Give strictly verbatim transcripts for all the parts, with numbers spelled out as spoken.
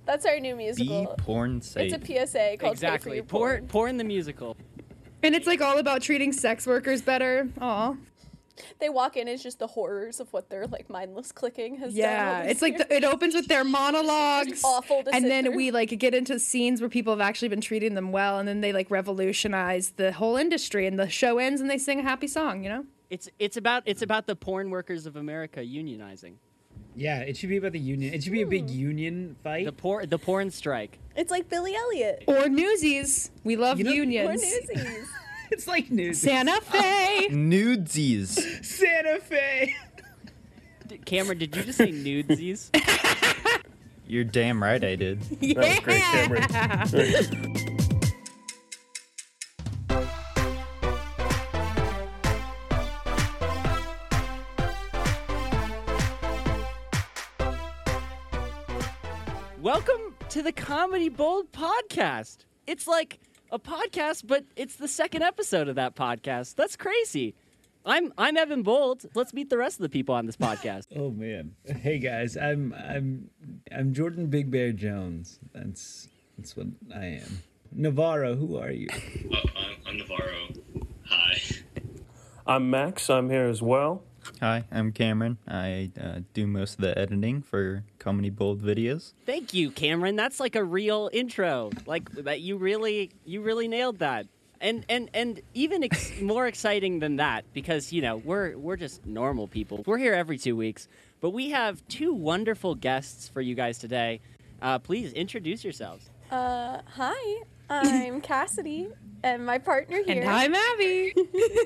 That's our new musical. Be porn safe. It's a P S A called exactly. Pay for Your Porn, Porn. porn the musical. And it's like all about treating sex workers better. Aw. They walk in, it's just the horrors of what their like mindless clicking has done. Yeah, all this it's like year. the, it opens with their monologues, It's awful to and sit then through. we like get into scenes where people have actually been treating them well, and then they like revolutionize the whole industry, and the show ends, and they sing a happy song. You know? It's it's about it's about the porn workers of America unionizing. Yeah, it should be about the union. It should be a big union fight. The por- the porn strike. It's like Billy Elliot. Or Newsies. We love You know- Or unions. Newsies. It's like news. Santa Fe. Nudesies. Santa Fe. D- Cameron, did you just say nudesies? You're damn right I did. Yeah. That was great, Cameron. Great. Welcome to the Comedy Bold podcast. It's like a podcast, but it's the second episode of that podcast. That's crazy. I'm I'm Evan Bold. Let's meet the rest of the people on this podcast. Oh man. Hey guys, I'm I'm I'm Jordan Big Bear Jones. That's that's what I am. Navarro, who are you? Uh, I'm, I'm Navarro. Hi. I'm Max. I'm here as well. Hi, I'm Cameron. I uh, do most of the editing for Comedy Bold videos. Thank you, Cameron. That's like a real intro. Like that you really you really nailed that. And and and even ex- more exciting than that, because you know we're we're just normal people. We're here every two weeks, but we have two wonderful guests for you guys today. Uh, please introduce yourselves. Uh, hi, I'm Cassidy, and my partner here. And I'm Abby.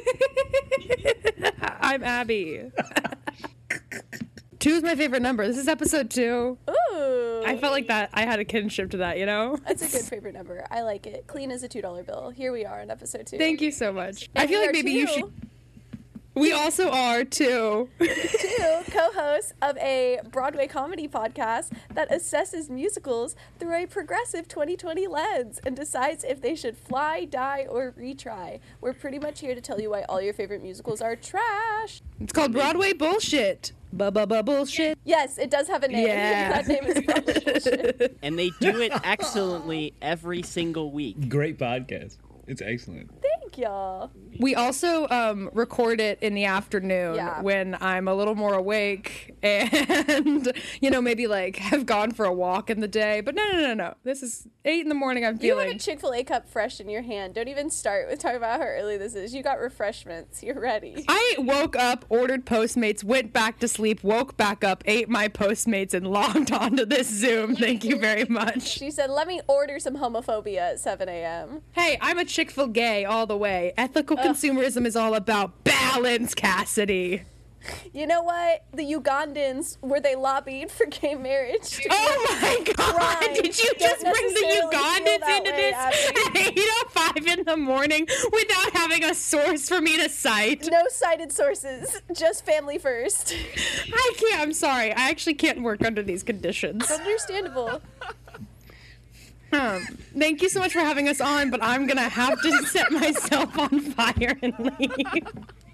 I'm Abby. Two is my favorite number. This is episode two. Ooh. I felt like that. I had a kinship to that, you know? That's a good favorite number. I like it. Clean as a two dollar bill. Here we are in episode two. Thank you so much. And I feel we like are maybe you two- should. We also are too. Two co-hosts of a Broadway comedy podcast that assesses musicals through a progressive twenty twenty lens and decides if they should fly, die, or retry. We're pretty much here to tell you why all your favorite musicals are trash. It's called Broadway Bullshit. Ba-ba-ba bullshit. Yes, it does have a name. Yeah. That name is probably bullshit. And they do it excellently every single week. Great podcast. It's excellent. Thank y'all. We also um, record it in the afternoon Yeah. when I'm a little more awake and, you know, maybe like have gone for a walk in the day. But no, no, no, no. This is eight in the morning. I'm You have feeling. a Chick-fil-A cup fresh in your hand. Don't even start with talking about how early this is. You got refreshments. You're ready. I woke up, ordered Postmates, went back to sleep, woke back up, ate my Postmates, and logged onto this Zoom. Thank you very much. She said, let me order some homophobia at seven a.m. Hey, I'm a Chick-fil gay all the way. Ethical consumerism is all about balance, Cassidy. You know what? The Ugandans, where they lobbied for gay marriage. Oh my god, Crime. did you Don't just bring the necessarily feel Ugandans that into way, this Abby. at eight oh five in the morning without having a source for me to cite? No cited sources, just family first. I can't, I'm sorry. I actually can't work under these conditions. Understandable. Um, thank you so much for having us on, but I'm gonna have to set myself on fire and leave.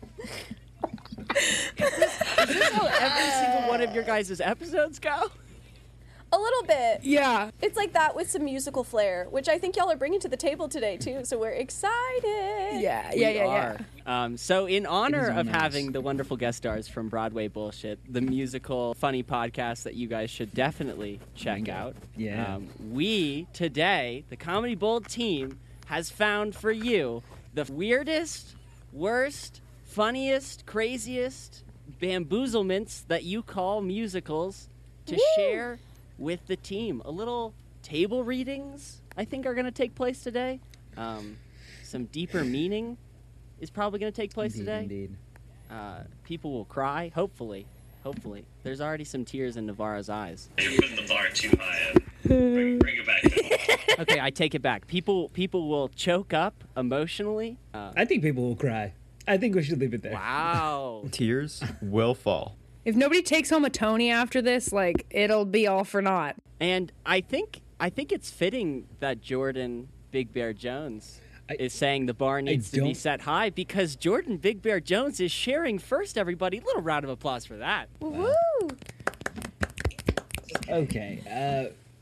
Is this how every single one of your guys' episodes go? A little bit. Yeah. It's like that with some musical flair, which I think y'all are bringing to the table today, too, so we're excited. Yeah, We yeah, yeah, are. yeah. Um, so, in honor It is of nice. having the wonderful guest stars from Broadway Bullshit, the musical funny podcast that you guys should definitely check out. Yeah. Um, we today, the Comedy Bold team, has found for you the weirdest, worst, funniest, craziest bamboozlements that you call musicals to Woo! share with the team. A little table readings, I think, are going to take place today. Um, some deeper meaning is probably going to take place Indeed, today. indeed. Uh, people will cry, hopefully. Hopefully. There's already some tears in Navarro's eyes. You're putting the bar too high up. Bring, bring it back down. Okay, I take it back. People people will choke up emotionally. Uh, I think people will cry. I think we should leave it there. wow. Tears will fall. If nobody takes home a Tony after this, like, it'll be all for naught. And I think I think it's fitting that Jordan Big Bear Jones I- is saying the bar needs to be don't- set high because Jordan Big Bear Jones is sharing first, everybody. A little round of applause for that. Woo! Okay. Uh,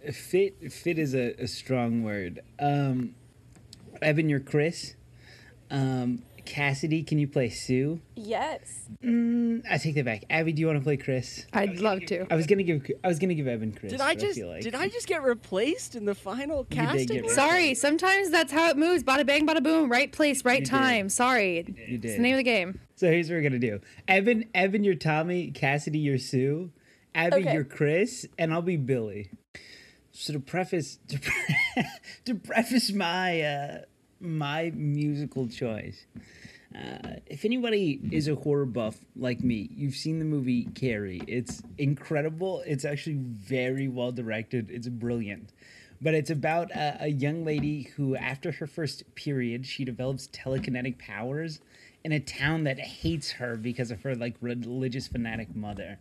fit fit is a, a strong word. Um, Evan, you're Chris. Um, Cassidy, can you play Sue? Yes. Mm, I take that back. Abby, do you want to play Chris? I'd love to. I was gonna give I was gonna give Evan Chris. Did I but just feel like- did I just get replaced in the final did casting? get list? Sorry, sometimes that's how it moves. Bada bang, bada boom. Right place, right You did. time. Sorry. You It's did. the name of the game. So here's what we're gonna do. Evan, Evan, you're Tommy. Cassidy, you're Sue. Abby, Okay. you're Chris, and I'll be Billy. So to preface to, pre- to preface my uh, my musical choice, uh, if anybody is a horror buff like me, you've seen the movie Carrie. It's incredible. It's actually very well directed. It's brilliant. But it's about a, a young lady who, after her first period, she develops telekinetic powers in a town that hates her because of her like religious fanatic mother.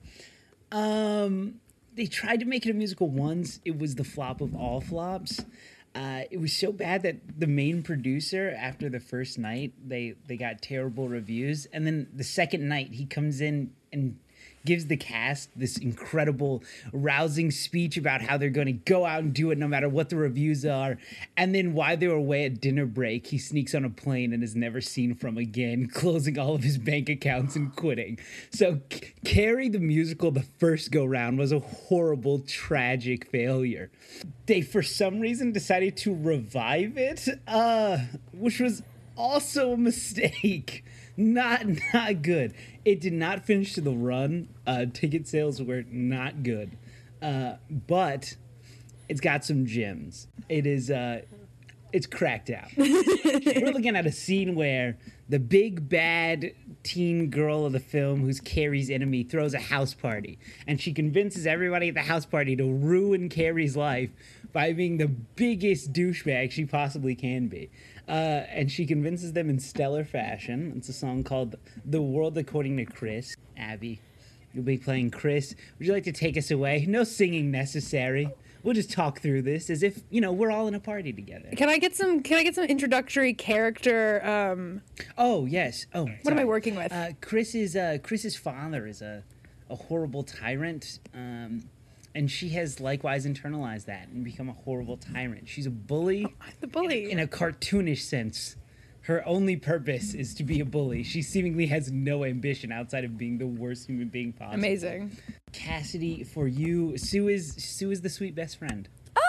Um, they tried to make it a musical once. It was the flop of all flops. Uh, it was so bad that the main producer, after the first night, they they got terrible reviews, and then the second night he comes in and gives the cast this incredible, rousing speech about how they're going to go out and do it no matter what the reviews are. And then while they were away at dinner break, he sneaks on a plane and is never seen from again, closing all of his bank accounts and quitting. So C- Carrie the musical, the first go round, was a horrible, tragic failure. They, for some reason, decided to revive it, uh, which was also a mistake. Not not good. It did not finish to the run. Uh, ticket sales were not good, uh, but it's got some gems. It is uh, it's cracked out. We're looking at a scene where the big bad teen girl of the film, who's Carrie's enemy, throws a house party, and she convinces everybody at the house party to ruin Carrie's life by being the biggest douchebag she possibly can be. Uh, and she convinces them in stellar fashion. It's a song called The World According to Chris. Abby, you'll be playing Chris. Would you like to take us away? No singing necessary. We'll just talk through this as if, you know, we're all in a party together. Can I get some? Can I get some introductory character? Um, Oh, yes. Oh, what am I working with? Uh, Chris's, uh, Chris's father is a, a horrible tyrant. Um, and she has likewise internalized that and become a horrible tyrant. She's a bully. the bully. In a cartoonish sense. Her only purpose is to be a bully. She seemingly has no ambition outside of being the worst human being possible. Amazing. Cassidy, for you, Sue is Sue is the sweet best friend.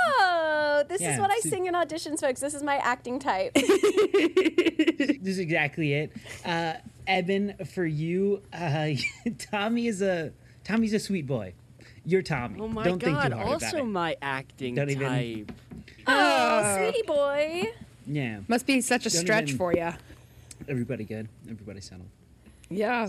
Oh, this Yeah, is what I so- sing in auditions, folks. This is my acting type. This is exactly it. Uh, Evan, for you, uh, Tommy is a Tommy's a sweet boy. You're Tommy. Oh my Don't think god! too hard about Also, it. my acting Don't even- type. Oh, sweetie boy. Yeah. Must be such a Don't stretch even- for you. Everybody good. Everybody settled. Yeah.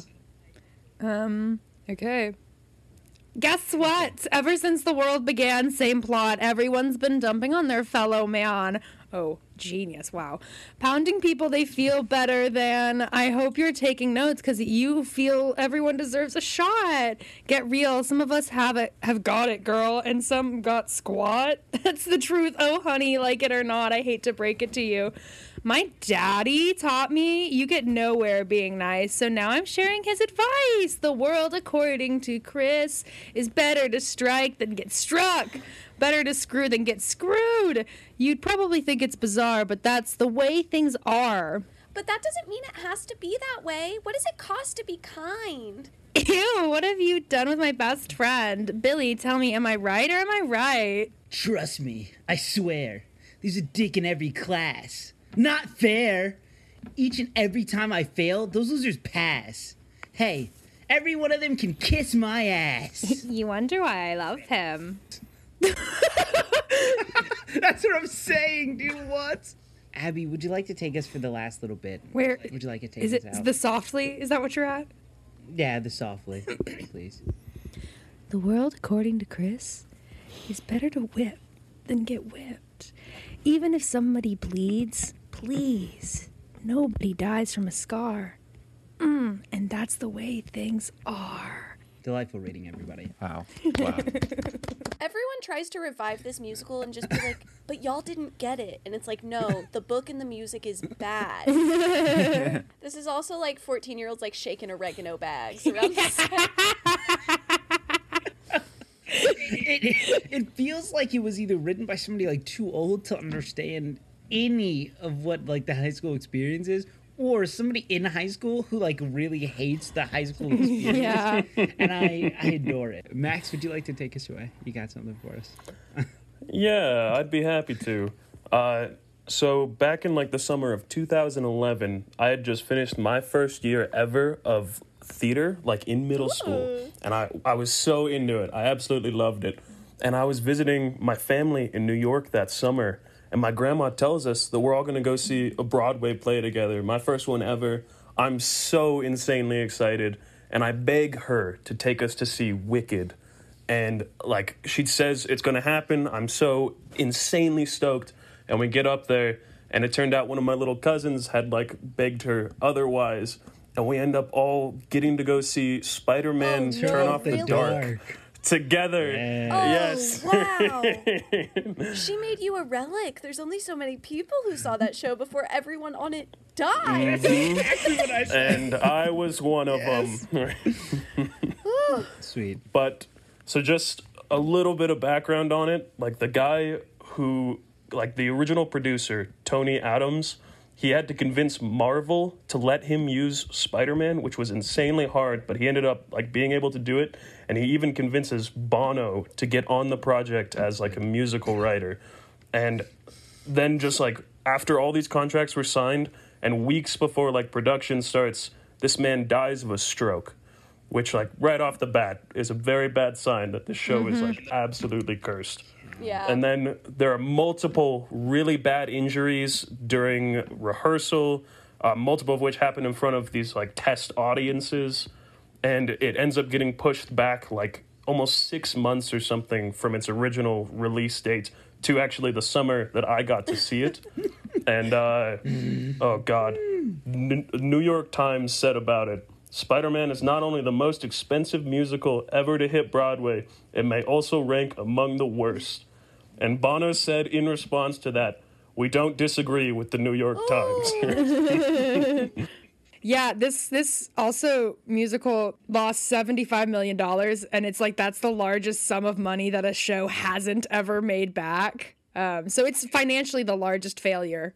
Um. Okay. Guess what? Ever since the world began, same plot. Everyone's been dumping on their fellow man. Oh, genius. Wow. Pounding people they feel better than. I hope you're taking notes because you feel everyone deserves a shot. Get real. Some of us have it, have got it, girl, and some got squat. That's the truth. Oh, honey, like it or not, I hate to break it to you. My daddy taught me you get nowhere being nice, so now I'm sharing his advice. The world, according to Chris, is better to strike than get struck. Better to screw than get screwed. You'd probably think it's bizarre, but that's the way things are. But that doesn't mean it has to be that way. What does it cost to be kind? Ew, what have you done with my best friend? Billy, tell me, am I right or am I right? Trust me, I swear. There's a dick in every class. Not fair. Each and every time I fail, those losers pass. Hey, every one of them can kiss my ass. You wonder why I love him. That's what I'm saying, dude. What? Abby, would you like to take us for the last little bit? Where Would you like to take is us it? out? The softly? Is that what you're at? Yeah, the softly, please. The world, according to Chris, is better to whip than get whipped. Even if somebody bleeds, please, nobody dies from a scar. Mm, and that's the way things are. Delightful reading, everybody. Wow. Wow. Everyone tries to revive this musical and just be like, but y'all didn't get it. And it's like, no, the book and the music is bad. This is also like fourteen-year-olds like shaking oregano bags around the set. it, it feels like it was either written by somebody like too old to understand any of what like the high school experience is, or somebody in high school who like really hates the high school experience. Yeah. And I, I adore it. Max, would you like to take us away? You got something for us? Yeah, I'd be happy to. Uh, so back in like the summer of two thousand eleven, I had just finished my first year ever of theater, like in middle school, and I, I was so into it. I absolutely loved it. And I was visiting my family in New York that summer, and my grandma tells us that we're all going to go see a Broadway play together, my first one ever. I'm so insanely excited, and I beg her to take us to see Wicked. And like she says it's going to happen. I'm so insanely stoked. And we get up there, and it turned out one of my little cousins had like begged her otherwise. And we end up all getting to go see Spider-Man Oh, no, Turn Off the really? Dark together. Yeah. Oh, Yes. wow. She made you a relic. There's only so many people who saw that show before everyone on it died. Exactly what I said. And I was one of Yes. them. Sweet. But so just a little bit of background on it. Like the guy who, like the original producer, Tony Adams, he had to convince Marvel to let him use Spider-Man, which was insanely hard, but he ended up like being able to do it. And he even convinces Bono to get on the project as like a musical writer. And then just like after all these contracts were signed and weeks before like production starts, this man dies of a stroke, which like right off the bat is a very bad sign that this show is like absolutely cursed. Yeah. And then there are multiple really bad injuries during rehearsal, uh, multiple of which happen in front of these like test audiences. And it ends up getting pushed back like almost six months or something from its original release date to actually the summer that I got to see it. And, uh, oh God, N- New York Times said about it, Spider-Man is not only the most expensive musical ever to hit Broadway, it may also rank among the worst. And Bono said in response to that, we don't disagree with the New York Times. Yeah, this this also musical lost seventy-five million dollars, and it's like that's the largest sum of money that a show hasn't ever made back. Um, so it's financially the largest failure.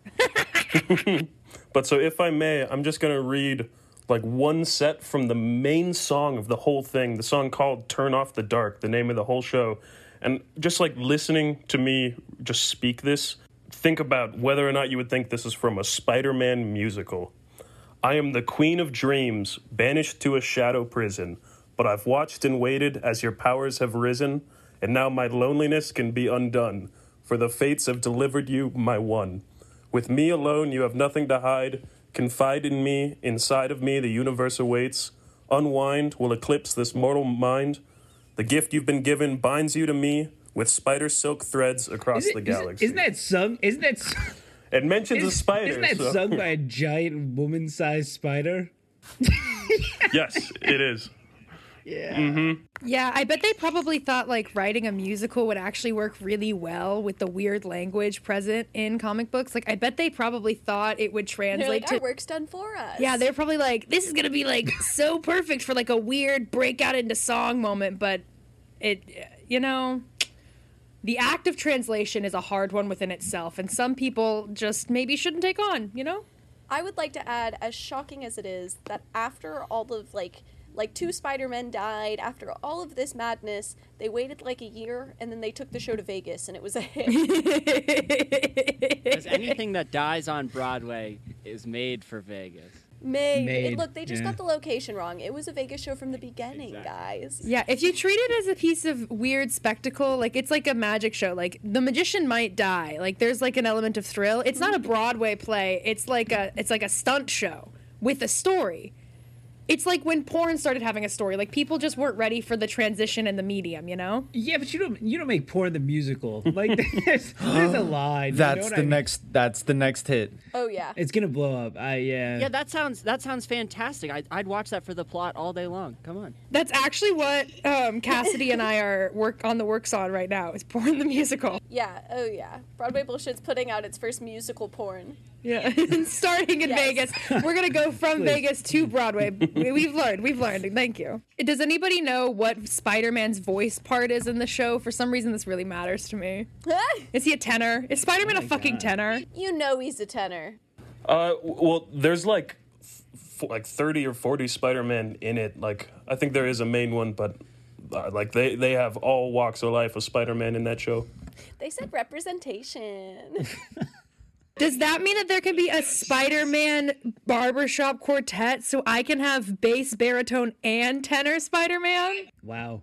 But so if I may, I'm just going to read like one set from the main song of the whole thing, the song called Turn Off the Dark, the name of the whole show. And just like listening to me just speak this, think about whether or not you would think this is from a Spider-Man musical. I am the queen of dreams, banished to a shadow prison, but I've watched and waited as your powers have risen, and now my loneliness can be undone, for the fates have delivered you my one. With me alone you have nothing to hide, confide in me, inside of me the universe awaits, unwind will eclipse this mortal mind, the gift you've been given binds you to me with spider silk threads across Is it- the is it- galaxy. Isn't that sung? Isn't that sung? It mentions a Is, spider. isn't that so- sung by a giant woman-sized spider? Yes, it is. Yeah. Yeah, I bet they probably thought like writing a musical would actually work really well with the weird language present in comic books. Like, I bet they probably thought it would They're translate like, to. our work's done for us. Yeah, they're probably like, this is gonna be like so perfect for like a weird breakout into song moment, but it, you know, the act of translation is a hard one within itself, and some people just maybe shouldn't take on, you know? I would like to add, as shocking as it is, that after all of like like two Spider-Men died, after all of this madness, they waited like a year and then they took the show to Vegas and it was a hit. Because anything that dies on Broadway is made for Vegas. Made. Made, It, look, they just yeah. got the location wrong. It was a Vegas show from the beginning, guys. Yeah, if you treat it as a piece of weird spectacle, like it's like a magic show, like the magician might die. Like there's like an element of thrill. It's not a Broadway play. It's like a it's like a stunt show with a story. It's like when porn started having a story. Like people just weren't ready for the transition in the medium, you know? Yeah, but you don't you don't make porn the musical. Like there's, there's a line. you know That's what the I mean? next. That's the next hit. Oh, yeah. It's gonna blow up. I yeah. Yeah, that sounds that sounds fantastic. I, I'd watch that for the plot all day long. Come on. That's actually what um, Cassidy and I are work on the works on right now. Is porn the musical? Yeah, oh yeah. Broadway Bullshit's putting out its first musical porn. Yeah, starting in Yes. Vegas. We're gonna go from Please. Vegas to Broadway. We- We've learned. We've learned. Thank you. Does anybody know what Spider-Man's voice part is in the show? For some reason, this really matters to me. Is he a tenor? Is Spider-Man Oh a my fucking God. tenor? You know he's a tenor. Uh, w- well, there's like f- like thirty or forty Spider-Man in it. Like, I think there is a main one, but uh, like they they have all walks of life of Spider-Man in that show. They said representation. Does that mean that there can be a Spider-Man barbershop quartet so I can have bass, baritone, and tenor Spider-Man? Wow.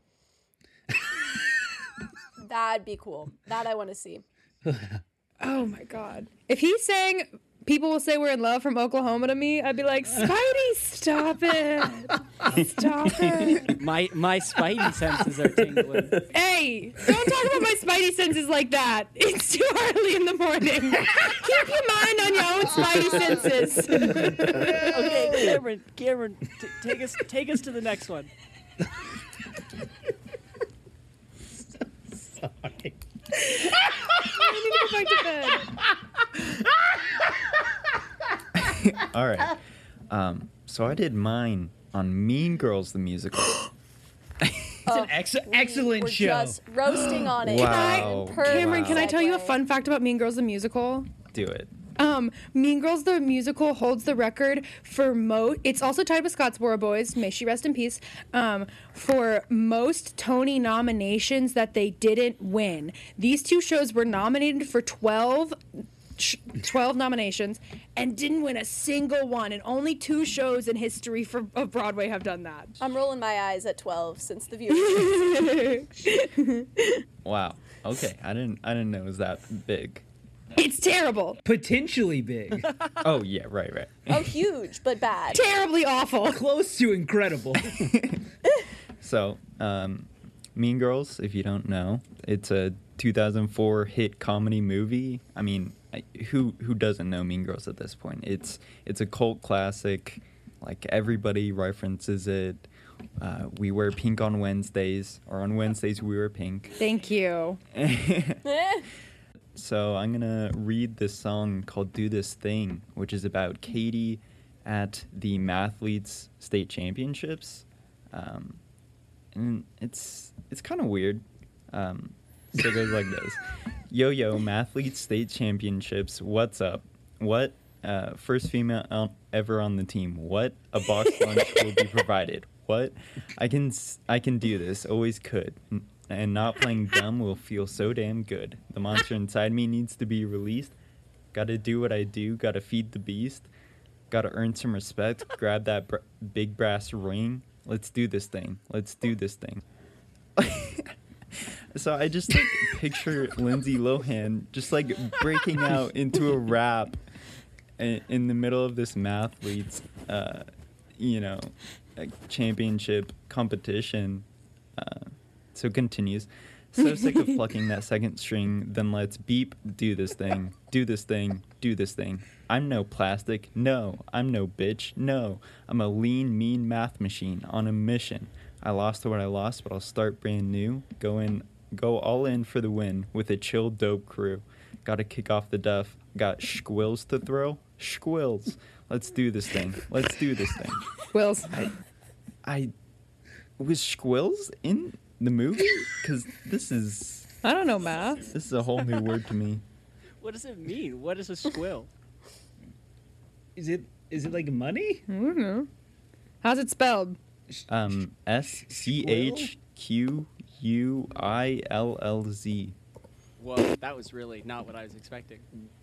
That'd be cool. That I want to see. Oh my god. If he sang People Will Say We're in Love from Oklahoma to me, I'd be like, Spidey, stop it. Stop it. My my spidey senses are tingling. Hey, don't talk about my Spidey senses like that. It's too early in the morning. Keep your mind on your own Spidey senses. Okay, Cameron, Cameron, t- take us take us to the next one. Sorry. I need to go back to bed. All right. Um, so I did mine on Mean Girls the musical. It's an ex- excellent We're show. just roasting on it. Wow. Perfect Cameron, can I tell you a segue. fun fact about Mean Girls the musical? Do it. Um, Mean Girls the musical holds the record for most. It's also tied with Scottsboro Boys. May she rest in peace. Um, for most Tony nominations that they didn't win. These two shows were nominated for twelve, sh- twelve nominations and didn't win a single one. And only two shows in history for of Broadway have done that. I'm rolling my eyes at twelve since the view. Wow. Okay. I didn't. I didn't know it was that big. It's terrible, Potentially big. Oh yeah. Right. Right. Oh, huge, but bad. terribly awful. Close to incredible. So, um, Mean Girls, if you don't know, it's a two thousand four hit comedy movie. I mean, I- who who doesn't know Mean Girls at this point? It's it's a cult classic. Like everybody references it. Uh, we wear pink on Wednesdays, or on Wednesdays we wear pink. Thank you. Eh. So I'm gonna read this song called "Do This Thing," which is about Katie at the Mathletes State Championships, um, and it's it's kind of weird. Um, so it goes like this: Yo yo, Mathletes State Championships. What's up? What? Uh, first female on, ever on the team. What? A box lunch will be provided. What? I can s- I can do this. Always could. N- And not playing dumb will feel so damn good. The monster inside me needs to be released. Gotta do what I do. Gotta feed the beast. Gotta earn some respect. Grab that br- big brass ring. Let's do this thing. Let's do this thing. So I just like picture Lindsay Lohan just like breaking out into a rap in, in the middle of this mathletes, uh, you know, like championship competition. Uh, so it continues. So sick of plucking that second string, then let's beep, do this thing, do this thing, do this thing. I'm no plastic, no. I'm no bitch, no. I'm a lean, mean math machine on a mission. I lost what I lost, but I'll start brand new. Go in, go all in for the win with a chill, dope crew. Gotta kick off the duff. Got squills to throw? Squills. Let's do this thing. Let's do this thing. Wills. I was squills in the movie? Because this is I don't know math. this is a whole new word to me. What does it mean? What is a squill? Is it is it like money? I don't know. How's it spelled? Um, S C H Q U I L L Z. Whoa, that was really not what I was expecting.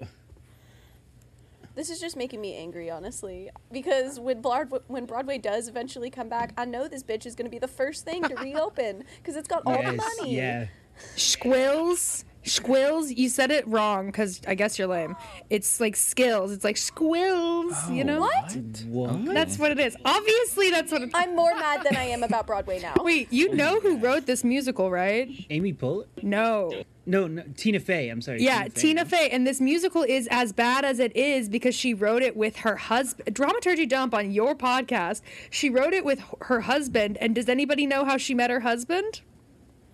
This is just making me angry, honestly. Because when Broadway, when Broadway does eventually come back, I know this bitch is going to be the first thing to reopen because it's got all the Yes, money. yeah. Squills? Squills? You said it wrong because I guess you're lame. It's like skills. It's like squills, you know? What? What? That's what it is. Obviously, that's what it I'm more mad than I am about Broadway now. Wait, you know who wrote this musical, right? Amy Poehler? No. No, no, Tina Fey. I'm sorry. Yeah, Tina Fey. And this musical is as bad as it is because she wrote it with her husband. Dramaturgy Dump on your podcast. She wrote it with her husband. And does anybody know how she met her husband?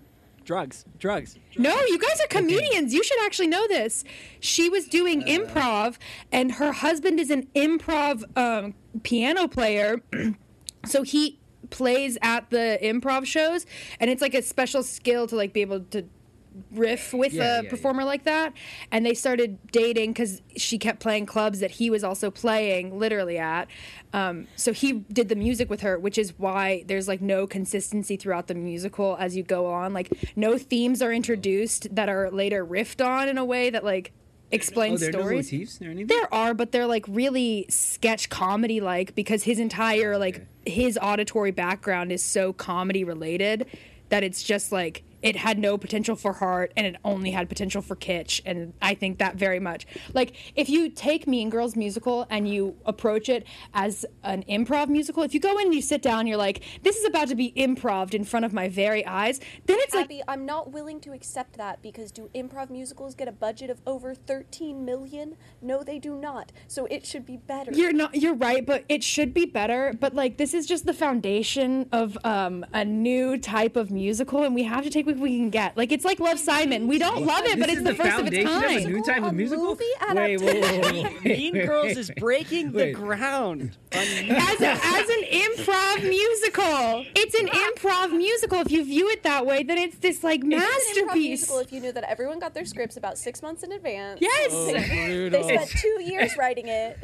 drugs, drugs. No, you guys are comedians. You should actually know this. She was doing improv, and her husband is an improv um, piano player. So he plays at the improv shows, and it's like a special skill to like be able to riff with Yeah, a yeah, performer like that. And they started dating because she kept playing clubs that he was also playing literally at. Um, so he did the music with her, which is why there's like no consistency throughout the musical as you go on. Like no themes are introduced that are later riffed on in a way that like explains Oh, there are no stories. motifs or anything? There are, but they're like really sketch comedy like because his entire like his auditory background is so comedy related that it's just like it had no potential for heart and it only had potential for kitsch. And I think that very much. Like, if you take Mean Girls musical and you approach it as an improv musical, if you go in and you sit down, you're like, this is about to be improv'd in front of my very eyes, then it's like, Abby, I'm not willing to accept that because do improv musicals get a budget of over thirteen million? No, they do not. So it should be better. you're not, you're right, but it should be better. But like, this is just the foundation of um, a new type of musical, and we have to take what we can get. Like, it's like Love, Simon. We don't love it, but This it's is the first of its foundation kind. a new type A of musical? movie Wait, wait, wait, wait, wait, Mean wait, Girls wait. is breaking the Wait. ground. on as, a, as an improv musical. It's an improv musical. If you view it that way, then it's this like It's an improv masterpiece. musical if you knew that everyone got their scripts about six months in advance. Yes. They brutal. spent two years writing it.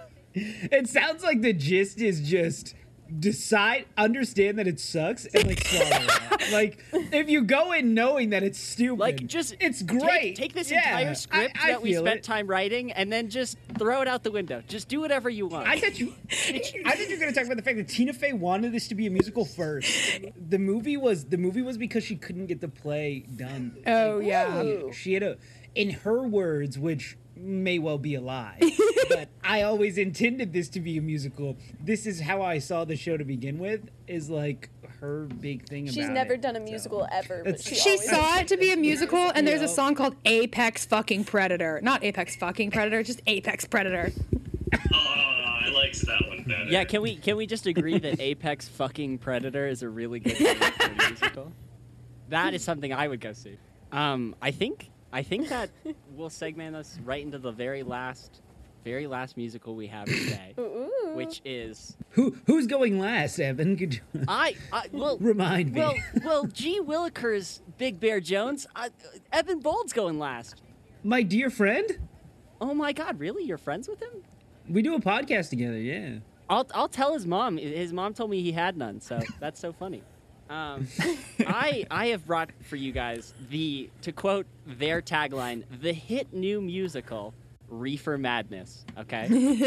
It sounds like the gist is just decide, understand that it sucks, and like swallow it. Like, if you go in knowing that it's stupid, Like, just it's take- great. Take, this Yeah, entire script I, I that we feel spent it. time writing, and then just throw it out the window. Just do whatever you want. I thought you, I thought you were going to talk about the fact that Tina Fey wanted this to be a musical first. The movie was the movie was because she couldn't get the play done. Oh, yeah. Ooh. She had a, in her words, which may well be a lie, but I always intended this to be a musical. This is how I saw the show to begin with. Is like her big thing. She's about never it, done a so. musical ever, but It's- she, She always saw it to be a musical, and there's a Yeah. song called Apex Fucking Predator. Not Apex Fucking Predator, just Apex Predator. Oh, I liked that one better. yeah, can we can we just agree that Apex fucking Predator is a really good name for a musical? That is something I would go see. Um, I think I think that we'll segment us right into the very last very last musical we have today, Ooh. which is Who who's going last, Evan? Could you I, I well remind me? well well G Willikers Big Bear Jones, I, Evan Bold's going last. My dear friend, Oh my God, really? You're friends with him? we do a podcast together. Yeah. I'll I'll tell his mom. His mom told me he had none, so that's so funny. Um, I I have brought for you guys the, to quote their tagline, the hit new musical Reefer Madness. Okay,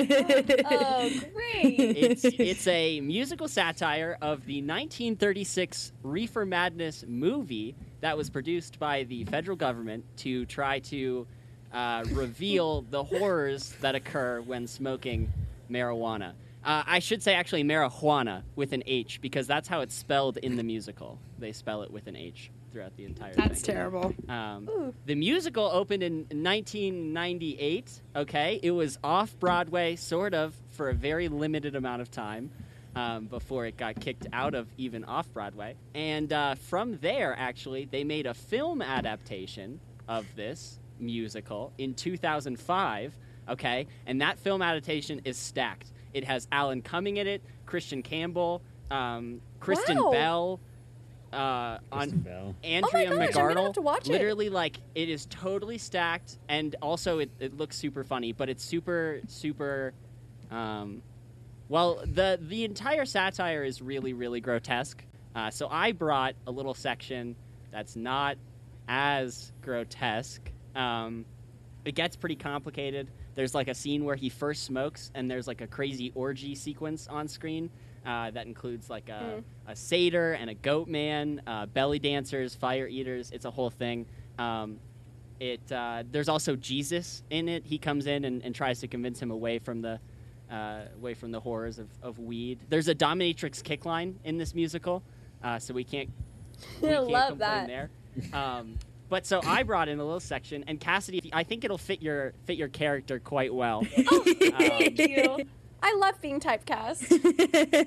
Oh, great. it's it's a musical satire of the nineteen thirty-six Reefer Madness movie that was produced by the federal government to try to uh, reveal the horrors that occur when smoking marijuana. Uh, I should say actually marijuana with an H because that's how it's spelled in the musical. They spell it with an H throughout the entire thing. That's terrible. Um, the musical opened in nineteen ninety-eight. Okay, it was off Broadway, sort of, for a very limited amount of time um, before it got kicked out of even off Broadway. And uh, from there, actually, they made a film adaptation of this musical in two thousand five. Okay, and that film adaptation is stacked. It has Alan Cumming in it, Christian Campbell, um, Kristen Wow. Bell. Uh, Kristen on Bell. Andrea Oh my gosh, I'm gonna McArdle. have to watch it. Literally, like it is totally stacked, and also it, it looks super funny, but it's super super. Um, well, the the entire satire is really really grotesque. Uh, so I brought a little section that's not as grotesque. Um, it gets pretty complicated. There's like a scene where he first smokes, and there's like a crazy orgy sequence on screen. Uh, that includes like a, a satyr and a goat man, uh, belly dancers, fire eaters. It's a whole thing. Um, it uh, there's also Jesus in it. He comes in and, and tries to convince him away from the uh, away from the horrors of, of weed. There's a dominatrix kick line in this musical, uh, so we can't we I can't love complain that. there. Um, but so I brought in a little section, and Cassidy, if you- I think it'll fit your fit your character quite well. Thank you. I love being typecast.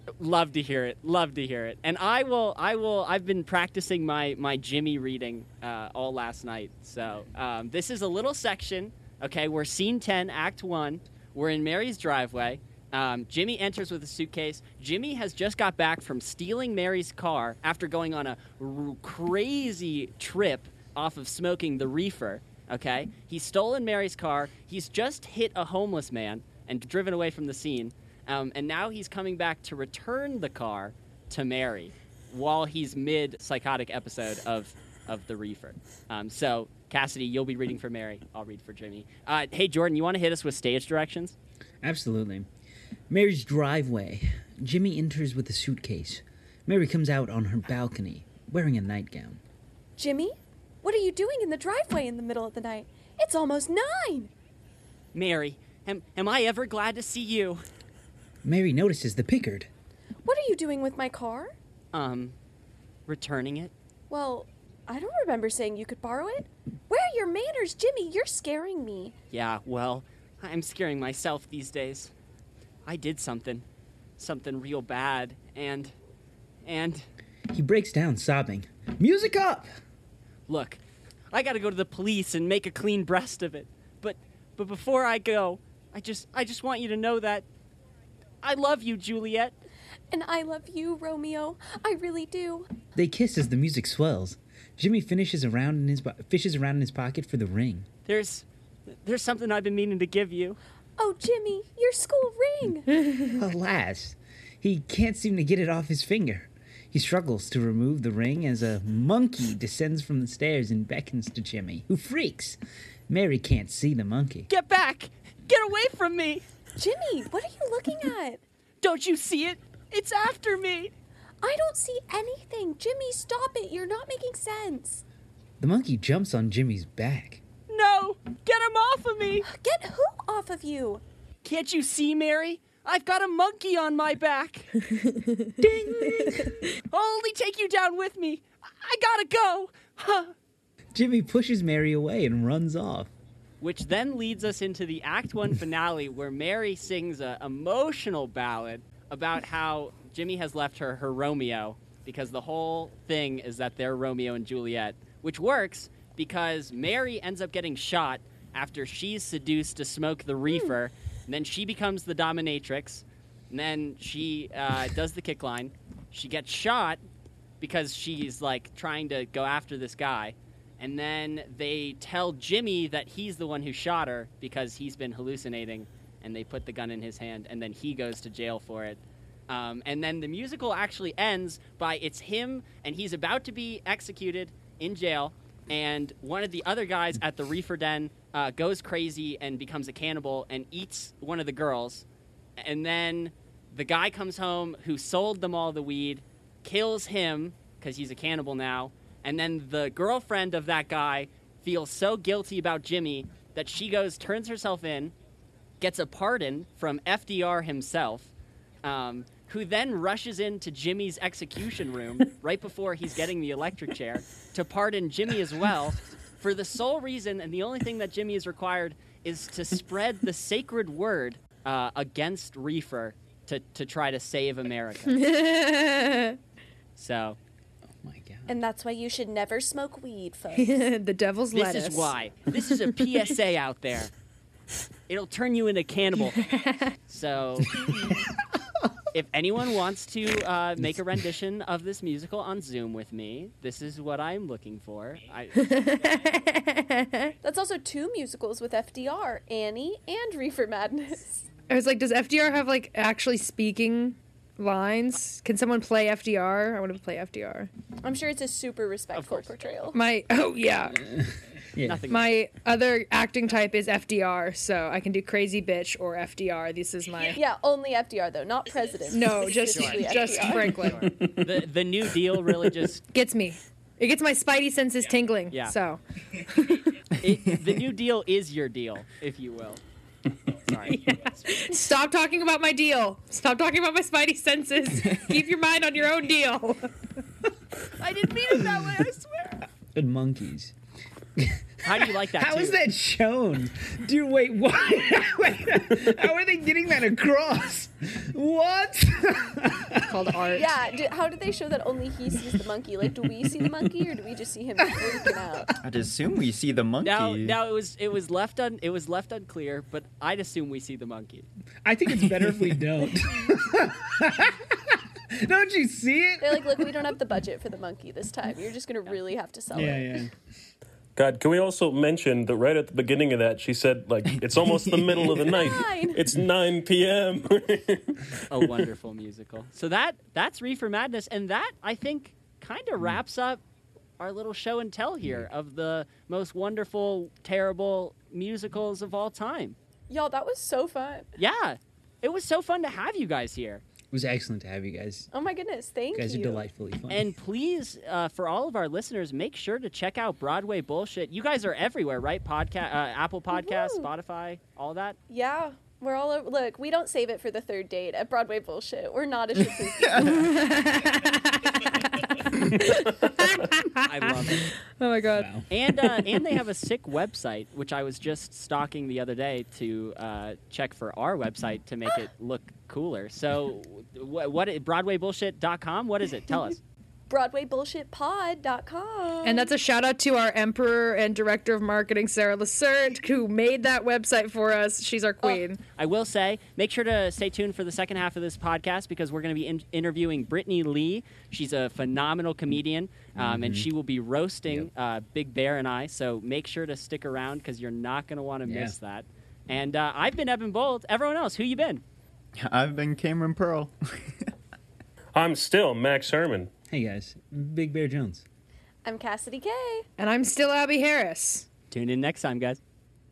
Love to hear it. Love to hear it. And I will. I will. I've been practicing my my Jimmy reading uh, all last night. So um, this is a little section. Okay, we're scene ten, act one. We're in Mary's driveway. Um, Jimmy enters with a suitcase. Jimmy has just got back from stealing Mary's car after going on a r- crazy trip off of smoking the reefer. Okay, he's stolen Mary's car. He's just hit a homeless man and driven away from the scene. Um, and now he's coming back to return the car to Mary while he's mid-psychotic episode of, of the reefer. Um, so, Cassidy, you'll be reading for Mary. I'll read for Jimmy. Uh, hey, Jordan, you want to hit us with stage directions? Absolutely. Mary's driveway. Jimmy enters with a suitcase. Mary comes out on her balcony, wearing a nightgown. Jimmy, what are you doing in the driveway in the middle of the night? It's almost nine. Mary, am, am I ever glad to see you? Mary notices the Pickard. What are you doing with my car? Um, returning it? Well, I don't remember saying you could borrow it. Where are your manners, Jimmy? You're scaring me. Yeah, well, I'm scaring myself these days. I did something. Something real bad. And... and... He breaks down, sobbing. Music up! Look, I gotta go to the police and make a clean breast of it. But... but before I go, I just... I just want you to know that... I love you, Juliet. And I love you, Romeo. I really do. They kiss as the music swells. Jimmy finishes around in his po- fishes around in his pocket for the ring. There's... there's something I've been meaning to give you. Oh, Jimmy, your school ring. Alas, he can't seem to get it off his finger. He struggles to remove the ring as a monkey descends from the stairs and beckons to Jimmy, who freaks. Mary can't see the monkey. Get back! Get away from me! Jimmy, what are you looking at? Don't you see it? It's after me! I don't see anything. Jimmy, stop it. You're not making sense. The monkey jumps on Jimmy's back. No! Get him off of me! Get who off of you? Can't you see, Mary? I've got a monkey on my back. Ding! I'll only take you down with me. I gotta go. Huh. Jimmy pushes Mary away and runs off. Which then leads us into the Act One finale, where Mary sings an emotional ballad about how Jimmy has left her her Romeo, because the whole thing is that they're Romeo and Juliet, which works because Mary ends up getting shot after she's seduced to smoke the reefer, and then she becomes the dominatrix, and then she uh, does the kick line. She gets shot because she's like trying to go after this guy. And then they tell Jimmy that he's the one who shot her because he's been hallucinating, and they put the gun in his hand, and then he goes to jail for it. Um, and then the musical actually ends by it's him, and he's about to be executed in jail, and one of the other guys at the reefer den uh, goes crazy and becomes a cannibal and eats one of the girls. And then the guy comes home who sold them all the weed, kills him because he's a cannibal now. And then the girlfriend of that guy feels so guilty about Jimmy that she goes, turns herself in, gets a pardon from F D R himself, um, who then rushes into Jimmy's execution room right before he's getting the electric chair to pardon Jimmy as well, for the sole reason, and the only thing that Jimmy is required, is to spread the sacred word uh, against reefer to, to try to save America. So... My God. And that's why you should never smoke weed, folks. The devil's This lettuce. is why. This is a P S A out there. It'll turn you into cannibal. So, if anyone wants to uh, make a rendition of this musical on Zoom with me, this is what I'm looking for. I, That's also two musicals with F D R, Annie and Reefer Madness. I was like, does F D R have like actually speaking lines? Can someone play F D R? I want to play F D R. I'm sure it's a super respectful course. portrayal. My oh yeah. Yeah. nothing. My other acting type is F D R, so I can do crazy bitch or F D R. This is my Yeah, only F D R though, not president. no, just Specifically just F D R. Franklin. the the New Deal really just Gets me. It gets my spidey senses tingling. Yeah. So it, the New Deal is your deal, if you will. Sorry. stop talking about my deal. Stop talking about my spidey senses. Keep your mind on your own deal. I didn't mean it that way. I swear. And monkeys. How do you like that? How too? is that shown? Dude, wait, what? Wait, how are they getting that across? What? It's called art. Yeah, do, how did they show that only he sees the monkey? Like, do we see the monkey or do we just see him freaking out? I'd assume we see the monkey. Now, now it was it was left un it was left unclear, but I'd assume we see the monkey. I think it's better if we don't. Don't you see it? They're like, look, we don't have the budget for the monkey this time. You're just going to really have to sell Yeah, it. yeah. God, can we also mention that right at the beginning of that, she said, like, it's almost the middle of the night. Nine. It's nine p.m. A wonderful musical. So that that's Reefer Madness, and that I think kind of wraps up our little show and tell here of the most wonderful, terrible musicals of all time. Y'all, that was so fun. Yeah, it was so fun to have you guys here. It was excellent to have you guys. Oh my goodness, thank You guys you. are delightfully fun. And please, uh, for all of our listeners, make sure to check out Broadway Bullshit. You guys are everywhere, right? Podcast, uh, Apple Podcasts, Woo. Spotify, all that. Yeah, we're all over. Look, we don't save it for the third date at Broadway Bullshit. We're not a shakuchi. I love it. Oh my god. Wow. And uh, and they have a sick website, which I was just stalking the other day to uh, check for our website to make it look cooler. So, what, what broadway bullshit dot com? What is it? Tell us. Broadway Bullshit Pod dot com. And that's a shout out to our emperor and director of marketing, Sarah Lacerte, who made that website for us. She's our queen. I will say, make sure to stay tuned for the second half of this podcast because we're going to be in- interviewing Brittany Lee. She's a phenomenal comedian, um, and she will be roasting uh, Big Bear and I. So make sure to stick around because you're not going to want to Yeah. miss that. And uh, I've been Evan Bold. Everyone else, who you been? I've been Cameron Pearl. I'm still Max Herman. Hey guys, Big Bear Jones. I'm Cassidy K. And I'm still Abby Harris. Tune in next time, guys.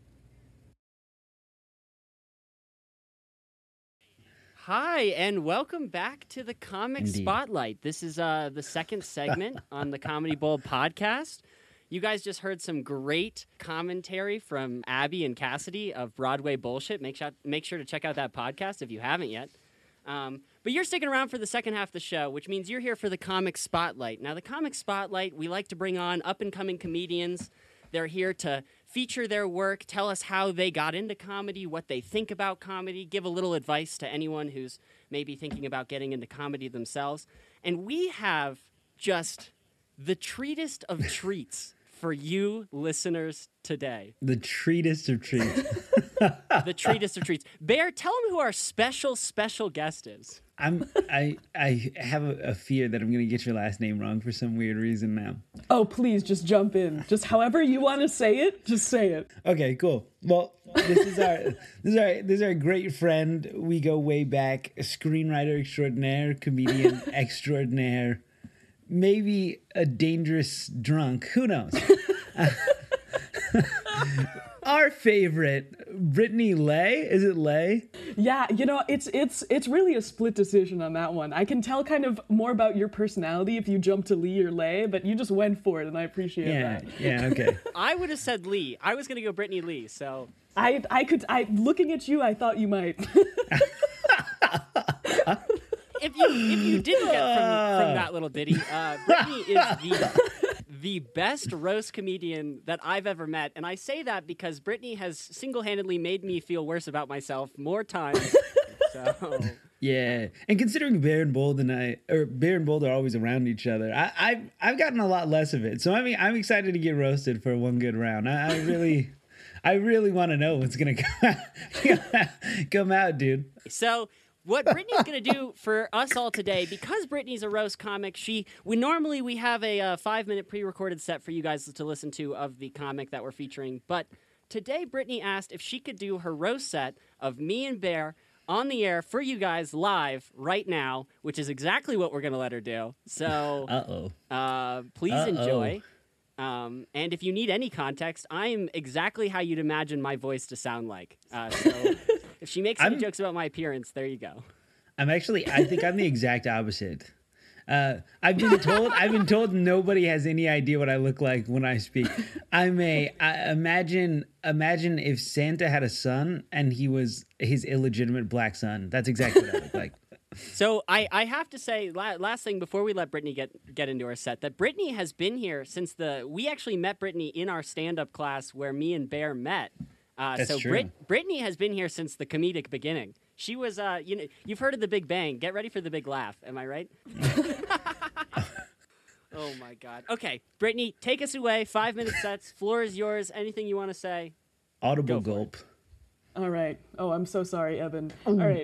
Hi, and welcome back to the Comic Indeed. Spotlight. This is uh, the second segment on the Comedy Bold podcast. You guys just heard some great commentary from Abby and Cassidy of Broadway Bullshit. Make sure, make sure to check out that podcast if you haven't yet. Um, but you're sticking around for the second half of the show, which means you're here for the Comic Spotlight. Now, the Comic Spotlight, we like to bring on up-and-coming comedians. They're here to feature their work, tell us how they got into comedy, what they think about comedy, give a little advice to anyone who's maybe thinking about getting into comedy themselves. And we have just the treatest of treats for you listeners today. The treatist of treats. The treatest of treats. Bear, tell them who our special, special guest is. I'm I I have a, a fear that I'm gonna get your last name wrong for some weird reason now. Oh, please, just jump in. Just however you want to say it, just say it. Okay, cool. Well, this is our this is our this is our great friend. We go way back. Screenwriter extraordinaire, comedian extraordinaire, maybe a dangerous drunk. Who knows? Our favorite, Brittany Lay. Is it Lay? Yeah, you know, it's it's it's really a split decision on that one. I can tell kind of more about your personality if you jump to Lee or Lay, but you just went for it, and I appreciate Yeah, that. yeah, okay. I would have said Lee. I was going to go Brittany Lee, so... I I could I looking at you, I thought you might. If you if you didn't get from, from that little ditty, uh, Brittany is the the best roast comedian that I've ever met, and I say that because Brittany has single-handedly made me feel worse about myself more times. So Yeah, and considering Bear and Bold and I, or Bear and Bold are always around each other, I, I've I've gotten a lot less of it. So I mean, I'm excited to get roasted for one good round. I, I really, I really want to know what's gonna come out, come out, dude. so. What Brittany's going to do for us all today, because Brittany's a roast comic, she we normally we have a uh, five-minute pre-recorded set for you guys to listen to of the comic that we're featuring. But today, Brittany asked if she could do her roast set of me and Bear on the air for you guys live right now, which is exactly what we're going to let her do. So Uh-oh. uh, please Uh-oh. enjoy. Um, and if you need any context, I am exactly how you'd imagine my voice to sound like. Uh, so if she makes any I'm- jokes about my appearance, there you go. I'm actually, I think I'm the exact opposite. Uh, I've been told, I've been told nobody has any idea what I look like when I speak. I'm a, I, imagine, imagine if Santa had a son and he was his illegitimate black son. That's exactly what I look like. So I, I have to say, la- last thing before we let Brittany get get into our set, that Brittany has been here since the we actually met Brittany in our stand up class where me and Bear met. Uh, That's so true. Brit- Brittany has been here since the comedic beginning. She was, uh, you know, you've heard of the Big Bang. Get ready for the big laugh. Am I right? Oh my God. Okay, Brittany, take us away. Five minute sets. Floor is yours. Anything you want to say? Audible Go for it. gulp. All right. Oh, I'm so sorry, Evan. All right.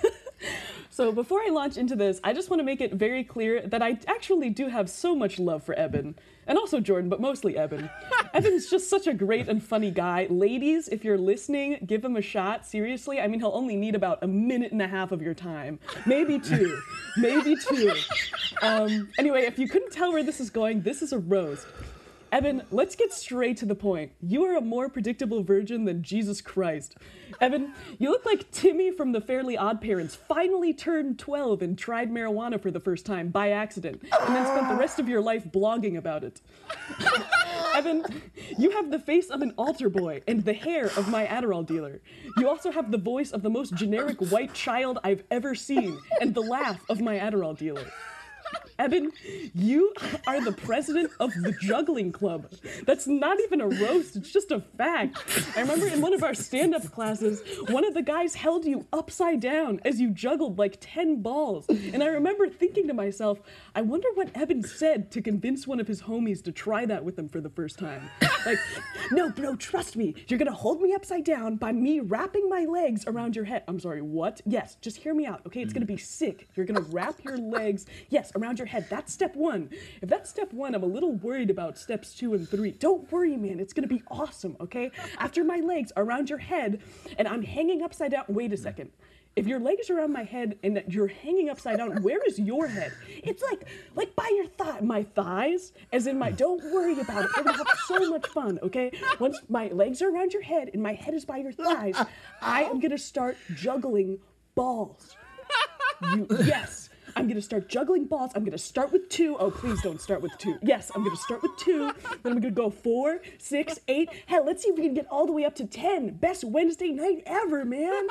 So before I launch into this, I just want to make it very clear that I actually do have so much love for Eben. And also Jordan, but mostly Eben. Eben's just such a great and funny guy. Ladies, if you're listening, give him a shot. Seriously, I mean, he'll only need about a minute and a half of your time. Maybe two. Maybe two. Um, anyway, if you couldn't tell where this is going, this is a roast. Evan, let's get straight to the point. You are a more predictable virgin than Jesus Christ. Evan, you look like Timmy from the Fairly Odd Parents finally turned twelve and tried marijuana for the first time by accident, and then spent the rest of your life blogging about it. Evan, you have the face of an altar boy and the hair of my Adderall dealer. You also have the voice of the most generic white child I've ever seen, and the laugh of my Adderall dealer. Eben, you are the president of the juggling club. That's not even a roast, it's just a fact. I remember in one of our stand-up classes, one of the guys held you upside down as you juggled like ten balls. And I remember thinking to myself, I wonder what Eben said to convince one of his homies to try that with him for the first time. Like, no, bro, trust me. You're gonna hold me upside down by me wrapping my legs around your head. I'm sorry, what? Yes, just hear me out, okay? It's gonna be sick. You're gonna wrap your legs, yes, around your head. That's step one. If that's step one, I'm a little worried about steps two and three. Don't worry, man. It's gonna be awesome, okay? After my legs are around your head and I'm hanging upside down. Wait a second. If your legs are around my head and you're hanging upside down, where is your head? It's like, like by your thigh, my thighs, as in my, don't worry about it. We're gonna have so much fun, okay? Once my legs are around your head and my head is by your thighs, I am gonna start juggling balls. You, yes. I'm gonna start juggling balls. I'm gonna start with two. Oh, please don't start with two. Yes, I'm gonna start with two. Then I'm gonna go four, six, eight. Hell, let's see if we can get all the way up to ten. Best Wednesday night ever, man.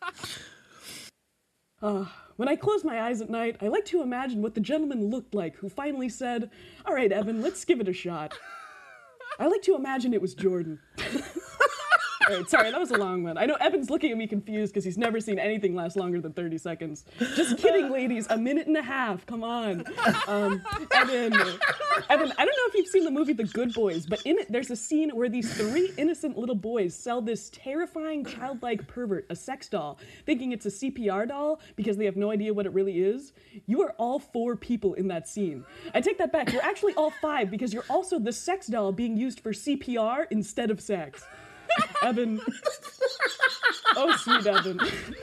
Uh, when I close my eyes at night, I like to imagine what the gentleman looked like who finally said, all right, Evan, let's give it a shot. I like to imagine it was Jordan. All right, sorry, that was a long one. I know Evan's looking at me confused because he's never seen anything last longer than thirty seconds. Just kidding, ladies. A minute and a half. Come on. Um, Evan, Evan, I don't know if you've seen the movie The Good Boys, but in it, there's a scene where these three innocent little boys sell this terrifying childlike pervert a sex doll, thinking it's a C P R doll because they have no idea what it really is. You are all four people in that scene. I take that back. You're actually all five because you're also the sex doll being used for C P R instead of sex. Evan. Oh, sweet Evan.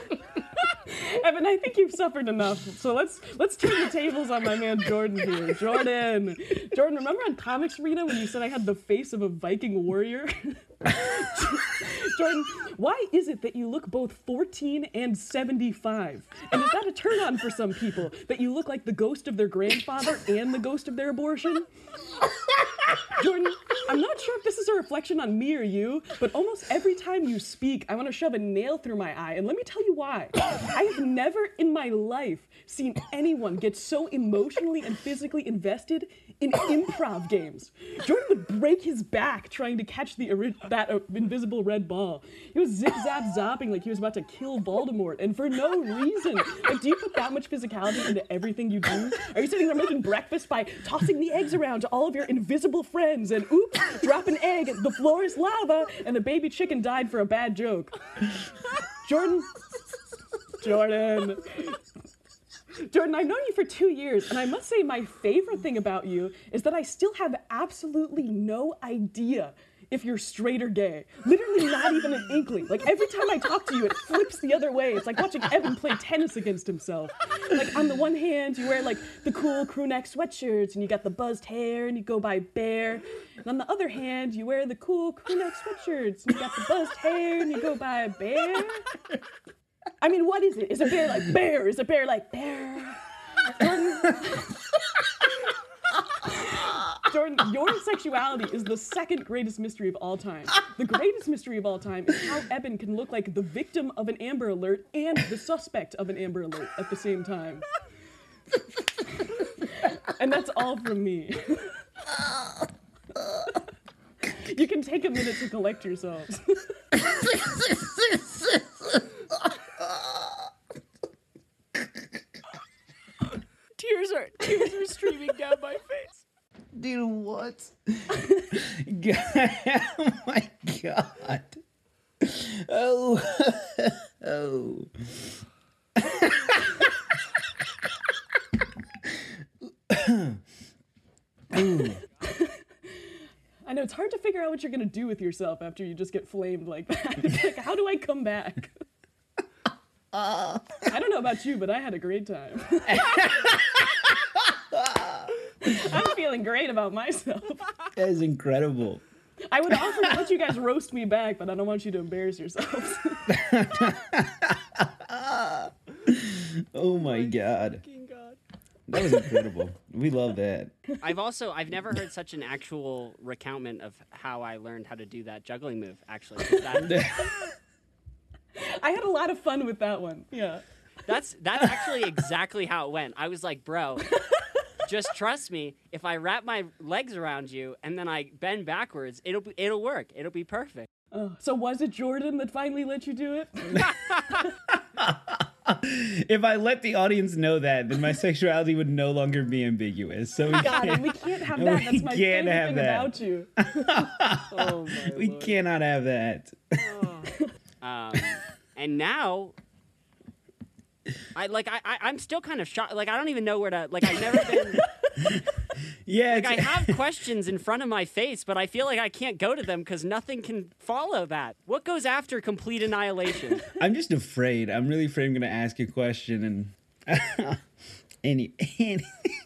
Evan, I think you've suffered enough. So let's let's turn the tables on my man Jordan here. Jordan. Jordan, remember on Comics Arena when you said I had the face of a Viking warrior? Jordan, why is it that you look both fourteen and seventy-five? And is that a turn on for some people? That you look like the ghost of their grandfather and the ghost of their abortion? Jordan, I'm not sure if this is a reflection on me or you, but almost every time you speak, I want to shove a nail through my eye. And let me tell you why. I have never in my life seen anyone get so emotionally and physically invested in improv games. Jordan would break his back trying to catch the ori- that uh, invisible red ball. He was zip-zap zopping like he was about to kill Voldemort, and for no reason. Like, do you put that much physicality into everything you do? Are you sitting there making breakfast by tossing the eggs around to all of your invisible friends and oops, drop an egg, the floor is lava, and the baby chicken died for a bad joke? Jordan, Jordan. Jordan, I've known you for two years, and I must say my favorite thing about you is that I still have absolutely no idea if you're straight or gay. Literally not even an inkling. Like, every time I talk to you, it flips the other way. It's like watching Evan play tennis against himself. Like, on the one hand, you wear, like, the cool crew neck sweatshirts, and you got the buzzed hair, and you go by Bear. And on the other hand, you wear the cool crew neck sweatshirts, and you got the buzzed hair, and you go by Bear. I mean, what is it? Is a bear like bear? Is a bear like bear? Jordan, Jordan, your sexuality is the second greatest mystery of all time. The greatest mystery of all time is how Eben can look like the victim of an Amber Alert and the suspect of an Amber Alert at the same time. And that's all from me. You can take a minute to collect yourselves. Tears are tears are streaming down my face. Dude, what? God, oh my god. Oh. Oh. I know, it's hard to figure out what you're gonna do with yourself after you just get flamed like that. It's like, how do I come back? Uh. I don't know about you, but I had a great time. I'm feeling great about myself. That is incredible. I would offer to let you guys roast me back, but I don't want you to embarrass yourselves. Oh my god. That was incredible. We love that. I've also I've never heard such an actual recountment of how I learned how to do that juggling move. Actually, 'cause that, I had a lot of fun with that one. Yeah. that's that's actually exactly how it went. I was like, bro, just trust me. If I wrap my legs around you and then I bend backwards, it'll be, it'll work. It'll be perfect. Oh, so was it Jordan that finally let you do it? If I let the audience know that, then my sexuality would no longer be ambiguous. So we God, can't, and we can't have that. That's my can't favorite have thing that. about you. Oh my we Lord. cannot have that. Um, and now, I like I, I I'm still kind of shocked. Like I don't even know where to. Like I've never been. Yeah, Like I it's- have questions in front of my face, but I feel like I can't go to them because nothing can follow that. What goes after complete annihilation? I'm just afraid. I'm really afraid I'm going to ask a question and any, any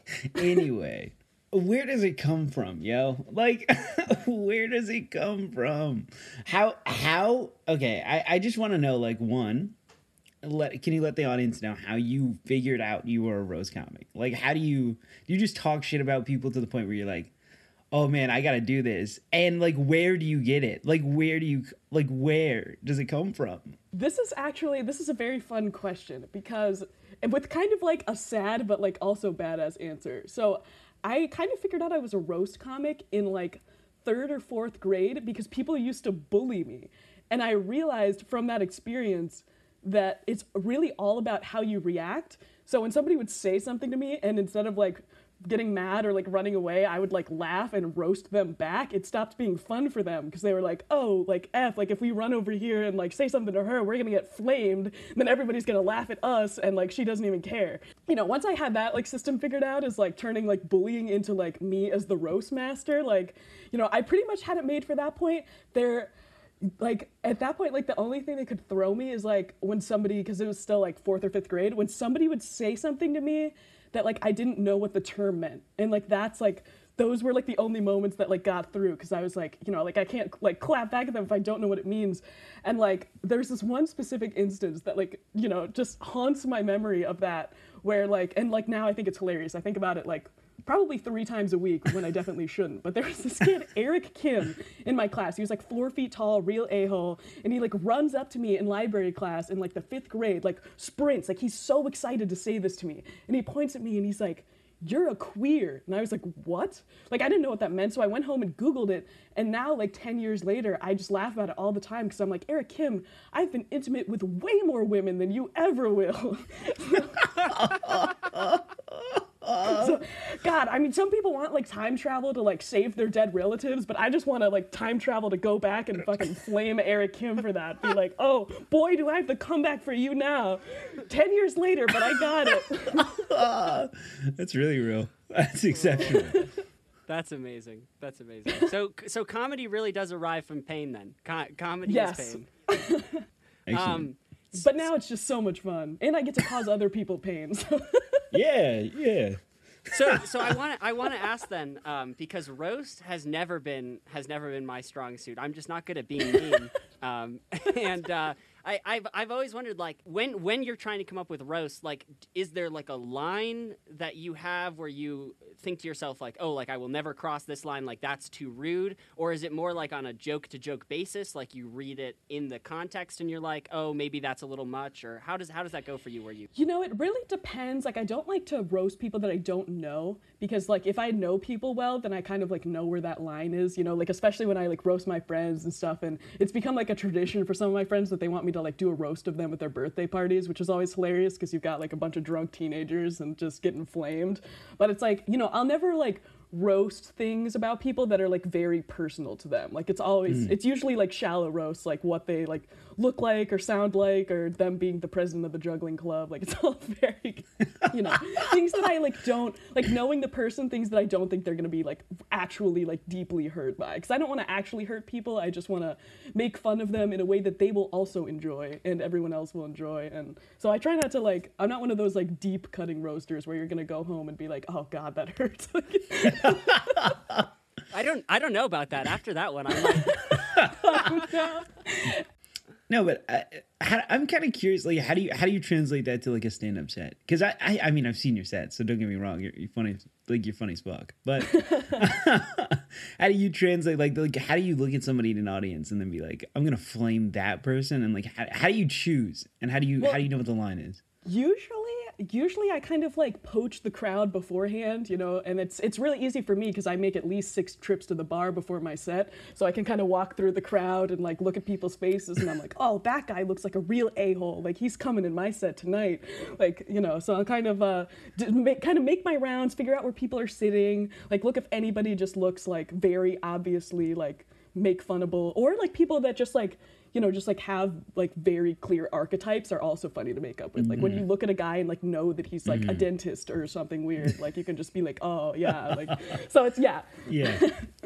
anyway, where does it come from, yo? Like, where does it come from? How how? Okay, I I just want to know, like, one. Let, can you let the audience know how you figured out you were a roast comic? Like, how do you do you just talk shit about people to the point where you're like, oh man, I gotta do this? And like, where do you get it? Like, where do you like where does it come from? This is actually, this is a very fun question because with kind of like a sad but like also badass answer. So I kind of figured out I was a roast comic in like third or fourth grade because people used to bully me. And I realized from that experience that it's really all about how you react. So when somebody would say something to me and instead of like getting mad or like running away, I would like laugh and roast them back, it stopped being fun for them because they were like, oh, like F, like if we run over here and like say something to her, we're gonna get flamed, then everybody's gonna laugh at us and like she doesn't even care. You know, once I had that like system figured out is like turning like bullying into like me as the roast master, like, you know, I pretty much had it made for that point. There like at that point, like the only thing that could throw me is like when somebody, because it was still like fourth or fifth grade, when somebody would say something to me that like I didn't know what the term meant, and like that's like those were like the only moments that like got through because I was like, you know, like I can't like clap back at them if I don't know what it means. And like there's this one specific instance that like, you know, just haunts my memory of that where like, and like now I think it's hilarious. I think about it like probably three times a week when I definitely shouldn't. But there was this kid, Eric Kim, in my class. He was like four feet tall, real a-hole. And he like runs up to me in library class in like the fifth grade, like sprints. Like he's so excited to say this to me. And he points at me and he's like, you're a queer. And I was like, what? Like I didn't know what that meant. So I went home and Googled it. And now like ten years later, I just laugh about it all the time because I'm like, Eric Kim, I've been intimate with way more women than you ever will. So, God, I mean, some people want like time travel to like save their dead relatives, but I just want to like time travel to go back and fucking flame Eric Kim for that. Be like, oh boy, do I have to come back for you now. Ten years later, but I got it. That's really real. That's exceptional. That's amazing. That's amazing. So, so comedy really does arrive from pain, then. Co- comedy Yes. is pain. Excellent. Um, But now it's just so much fun, and I get to cause other people pain. So. Yeah, yeah. so, so I want to, I want to ask then, um, because roast has never been, has never been my strong suit. I'm just not good at being mean. Um, and uh, I, I've I've always wondered, like, when when you're trying to come up with roasts, like, d- is there like a line that you have where you think to yourself, like, oh, like I will never cross this line, like that's too rude, or is it more like on a joke to joke basis, like you read it in the context and you're like, oh, maybe that's a little much, or how does how does that go for you? Where you You know, it really depends. Like, I don't like to roast people that I don't know because, like, if I know people well, then I kind of like know where that line is. You know, like especially when I like roast my friends and stuff, and it's become like a tradition for some of my friends that they want me to like do a roast of them at their birthday parties, which is always hilarious because you've got like a bunch of drunk teenagers and just getting flamed. But it's like, you know, I'll never like roast things about people that are like very personal to them. Like it's always, mm. it's usually like shallow roasts, like what they like look like or sound like, or them being the president of the juggling club. Like it's all very, you know, things that I like don't, like knowing the person, things that I don't think they're going to be like actually like deeply hurt by. Because I don't want to actually hurt people. I just want to make fun of them in a way that they will also enjoy and everyone else will enjoy. And so I try not to like, I'm not one of those like deep cutting roasters where you're going to go home and be like, oh God, that hurts. I don't I don't know about that. After that one, I'm like, oh, no. No, but I, how, I'm kind of curious. Like, how do you how do you translate that to like a stand up set? Because I, I I mean I've seen your set, so don't get me wrong. You're, you're funny, like you're funny as fuck. But how do you translate? Like, like how do you look at somebody in an audience and then be like, I'm gonna flame that person? And like, how, how do you choose? And how do you well, how do you know what the line is? Usually. Usually I kind of like poach the crowd beforehand, you know, and it's it's really easy for me because I make at least six trips to the bar before my set, so I can kind of walk through the crowd and like look at people's faces and I'm like, oh, that guy looks like a real a-hole, like he's coming in my set tonight, like, you know, so I'll kind of uh d- make, kind of make my rounds, figure out where people are sitting, like look if anybody just looks like very obviously like make funnable, or like people that just like, you know, just like have like very clear archetypes are also funny to make up with. Like when you look at a guy and like know that he's like mm-hmm. a dentist or something weird, like you can just be like, oh yeah, like, so it's, yeah. Yeah.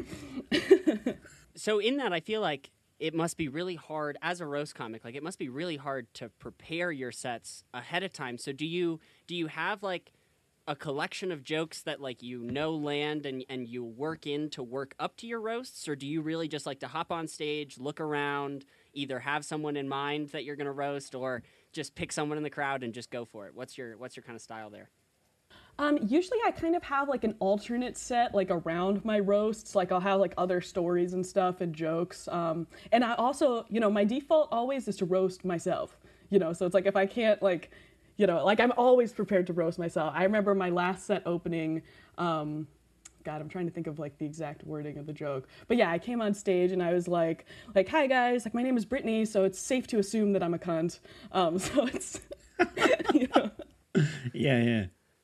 So in that, I feel like it must be really hard as a roast comic, like it must be really hard to prepare your sets ahead of time. So do you, do you have like a collection of jokes that like you know land and, and you work in to work up to your roasts, or do you really just like to hop on stage, look around, either have someone in mind that you're going to roast or just pick someone in the crowd and just go for it? What's your what's your kind of style there? Um, usually I kind of have like an alternate set like around my roasts. Like I'll have like other stories and stuff and jokes. Um, and I also, you know, my default always is to roast myself, you know, so it's like if I can't like, you know, like I'm always prepared to roast myself. I remember my last set opening, um, God, I'm trying to think of like the exact wording of the joke. But yeah, I came on stage and I was like, like, hi guys, like my name is Brittany, so it's safe to assume that I'm a cunt. Um, so it's, you know. Yeah, yeah.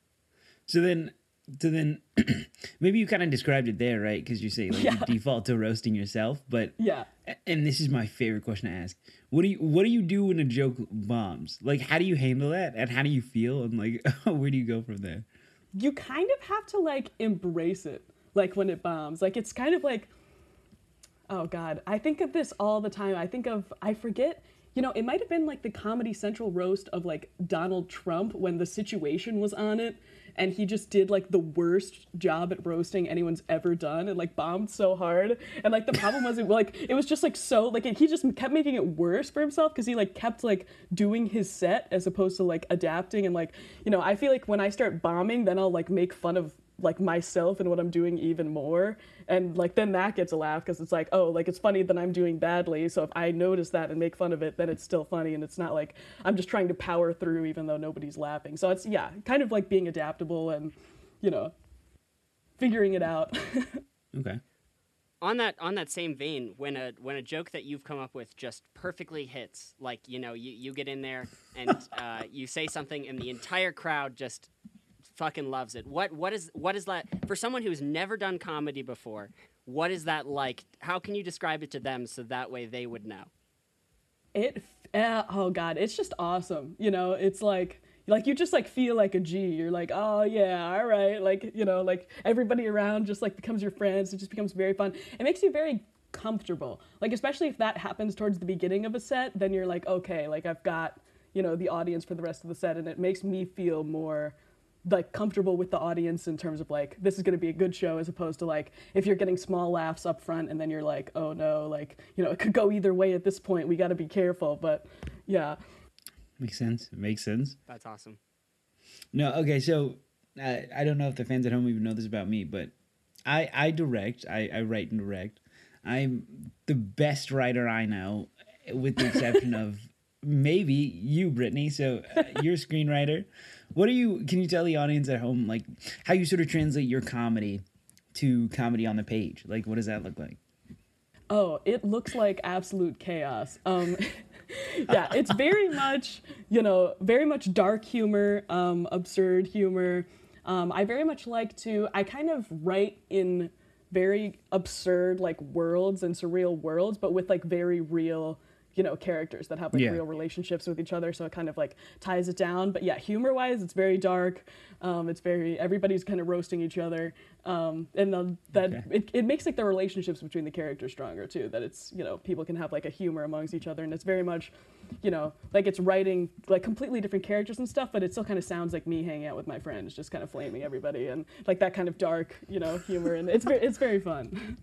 So then, so then, maybe you kind of described it there, right? Because you say like yeah. you default to roasting yourself, but yeah. And this is my favorite question to ask. What do you What do you do when a joke bombs? Like, how do you handle that, and how do you feel, and like, where do you go from there? You kind of have to like embrace it, like when it bombs. Like it's kind of like, oh God, I think of this all the time. I think of, I forget, you know, it might have been like the Comedy Central roast of like Donald Trump when The Situation was on it. And he just did like the worst job at roasting anyone's ever done and like bombed so hard. And like the problem was it like, it was just like so like he just kept making it worse for himself because he like kept like doing his set as opposed to like adapting. And like, you know, I feel like when I start bombing, then I'll like make fun of like myself and what I'm doing even more. And like then that gets a laugh because it's like, oh, like it's funny that I'm doing badly. So if I notice that and make fun of it, then it's still funny. And it's not like I'm just trying to power through even though nobody's laughing. So it's, yeah, kind of like being adaptable and, you know, figuring it out. Okay. On that on that same vein, when a when a joke that you've come up with just perfectly hits, like, you know, you, you get in there and uh, you say something and the entire crowd just fucking loves it. What what is what is that for someone who's never done comedy before? What is that like? How can you describe it to them so that way they would know? It uh, oh God, it's just awesome. You know, it's like like you just like feel like a G. You're like, oh yeah, all right. Like, you know, like everybody around just like becomes your friends. It just becomes very fun. It makes you very comfortable. Like especially if that happens towards the beginning of a set, then you're like, okay, like I've got, you know, the audience for the rest of the set, and it makes me feel more like comfortable with the audience in terms of like this is going to be a good show, as opposed to like if you're getting small laughs up front and then you're like, oh no, like, you know, it could go either way at this point, we got to be careful. But Yeah. Makes sense. Makes sense. That's awesome. No, okay, so uh, I don't know if the fans at home even know this about me, but I I direct, I, I write and direct. I'm the best writer I know, with the exception of maybe you, Brittany. So uh, you're a screenwriter. What are you? Can you tell the audience at home like how you sort of translate your comedy to comedy on the page? Like, what does that look like? Oh, it looks like absolute chaos. Um, yeah, it's very much, you know, very much dark humor, um, absurd humor. Um, I very much like to, I kind of write in very absurd, like, worlds and surreal worlds, but with, like, very real, you know, characters that have, like, Yeah. real relationships with each other, so it kind of, like, ties it down. But, yeah, humor-wise, it's very dark. Um, it's very, everybody's kind of roasting each other. Um, and the, that, Okay. it, it makes, like, the relationships between the characters stronger, too, that it's, you know, people can have, like, a humor amongst each other, and it's very much, you know, like, it's writing, like, completely different characters and stuff, but it still kind of sounds like me hanging out with my friends, just kind of flaming everybody, and, like, that kind of dark, you know, humor, and it's very, it's very fun.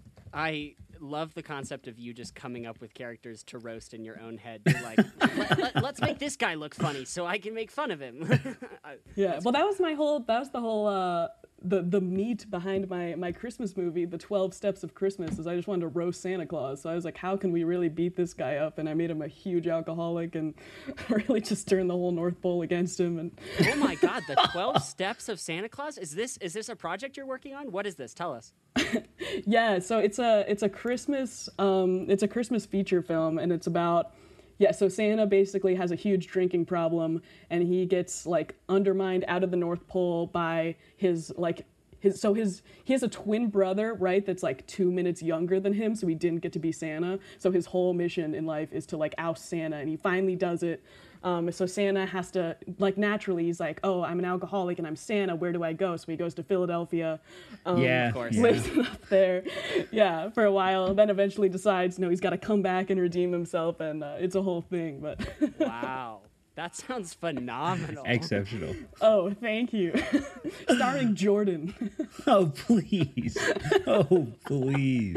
I love the concept of you just coming up with characters to roast in your own head. You're like, let, let, let's make this guy look funny so I can make fun of him. I- Yeah, well, that was my whole, that was the whole, uh, the, the meat behind my, my Christmas movie, The twelve Steps of Christmas, is I just wanted to roast Santa Claus. So I was like, how can we really beat this guy up? And I made him a huge alcoholic and really just turned the whole North Pole against him. And oh my God, the twelve Steps of Santa Claus? Is this is this a project you're working on? What is this? Tell us. yeah, so it's a, it's a Christmas, um, it's a Christmas feature film, and it's about, yeah, so Santa basically has a huge drinking problem, and he gets, like, undermined out of the North Pole by his, like, his, so his, he has a twin brother, right, that's, like, two minutes younger than him, so he didn't get to be Santa, so his whole mission in life is to, like, oust Santa, and he finally does it. Um, so Santa has to, like, naturally, he's like, oh, I'm an alcoholic and I'm Santa, where do I go? So he goes to Philadelphia. Um, Yeah, of course. yeah. Lives up there, yeah, for a while, and then eventually decides, no, he's got to come back and redeem himself, and uh, it's a whole thing, but... Wow. That sounds phenomenal. Exceptional. Oh, thank you. Starring Jordan. Oh, please. Oh, please.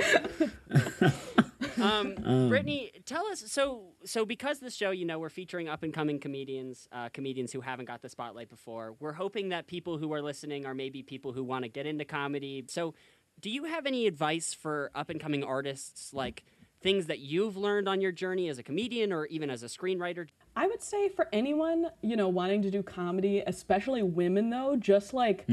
Um, Brittany, tell us. So, so because this show, you know, we're featuring up and coming comedians, uh, comedians who haven't got the spotlight before. We're hoping that people who are listening are maybe people who want to get into comedy. So, do you have any advice for up and coming artists, like things that you've learned on your journey as a comedian or even as a screenwriter? I would say for anyone, you know, wanting to do comedy, especially women though, just like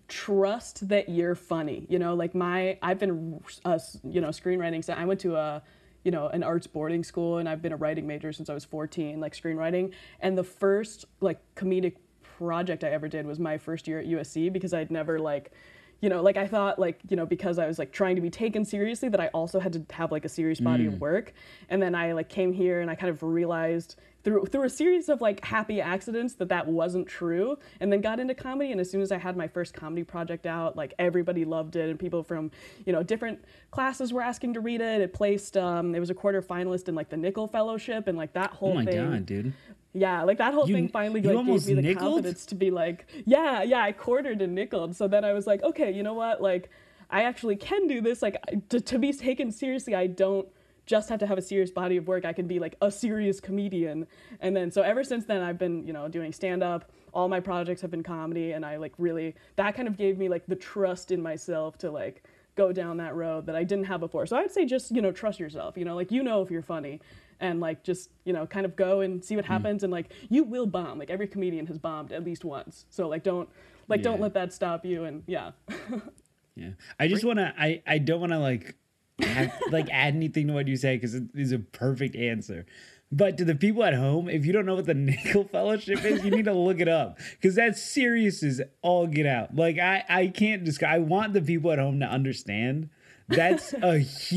trust that you're funny. You know, like my, I've been, uh, you know, screenwriting. So I went to a, you know, an arts boarding school, and I've been a writing major since I was fourteen, like screenwriting. And the first like comedic project I ever did was my first year at U S C, because I'd never like, you know, like I thought like, you know, because I was like trying to be taken seriously, that I also had to have like a serious body of work. And then I like came here and I kind of realized through through a series of like happy accidents that that wasn't true, and then got into comedy. And as soon as I had my first comedy project out, like everybody loved it, and people from, you know, different classes were asking to read it. It placed, um, it was a quarter finalist in like the Nickel Fellowship, and like that whole Oh my thing. God, dude. Yeah, like that whole You- thing finally you like almost gave me the nickeled? confidence to be like, yeah, yeah, I quartered and nickeled. So then I was like, okay, you know what? Like, I actually can do this. Like, I- to, to be taken seriously, I don't just have to have a serious body of work. I can be like a serious comedian. And then, so ever since then, I've been, you know, doing stand up. All my projects have been comedy, and I like really, that kind of gave me like the trust in myself to like go down that road that I didn't have before. So I'd say just, you know, trust yourself, you know, like, you know, if you're funny, and like, just, you know, kind of go and see what happens. And like, you will bomb. Like every comedian has bombed at least once. So like, don't, like, don't Yeah. let that stop you. And yeah. Yeah. I just want to, I, I don't want to like, have, like add anything to what you say, because it is a perfect answer. But to the people at home, if you don't know what the Nickel Fellowship is, you need to look it up, because that's serious as all get out. Like I, I can't describe, I want the people at home to understand. That's a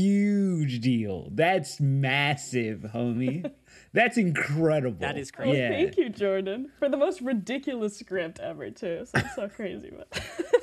huge deal. That's massive, homie. That's incredible. That is Oh, crazy. Yeah. thank you, Jordan, for the most ridiculous script ever too. So it's so crazy, but